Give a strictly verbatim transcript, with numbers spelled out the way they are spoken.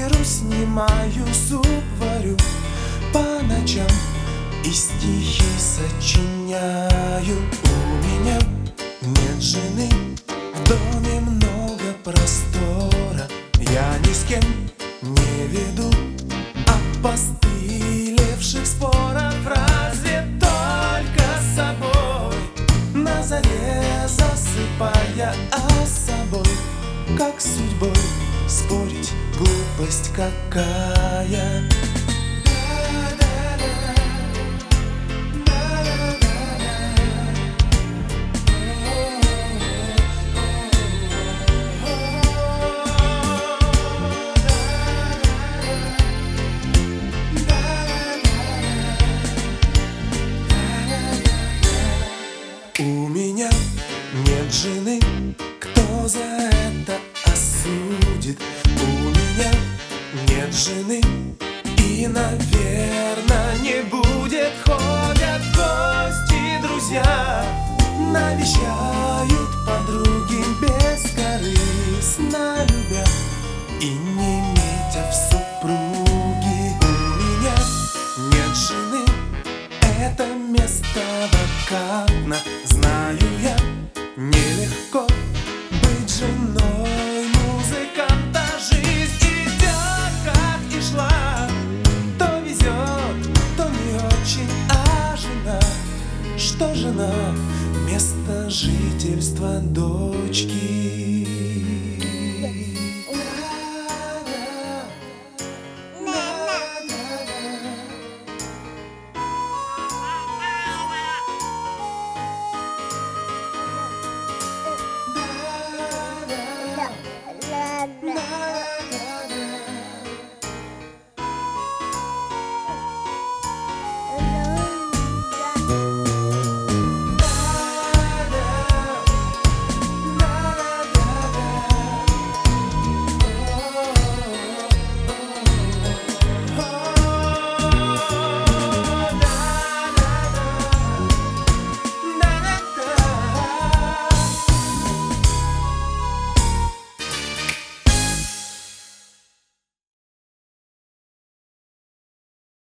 квартиру снимаю, суп варю по ночам и стихи сочиняю. У меня нет жены, в доме много простора. Я ни с кем не веду опостылевших споров, разве только с собой, на заре засыпая, а с собой, как с судьбой, спорить глупость какая. У меня нет жены, кто за это осудит? У меня нет жены и, наверное, не будет. Ходят гости, друзья, навещают подруги бескорыстно любя и не метя в супруги. У меня нет жены, это место вакантно. Знаю я, нелегко быть женой музыканта. Жизнь идет, как и шла, то везет, то не очень. А жена, что жена? Место жительства дочки.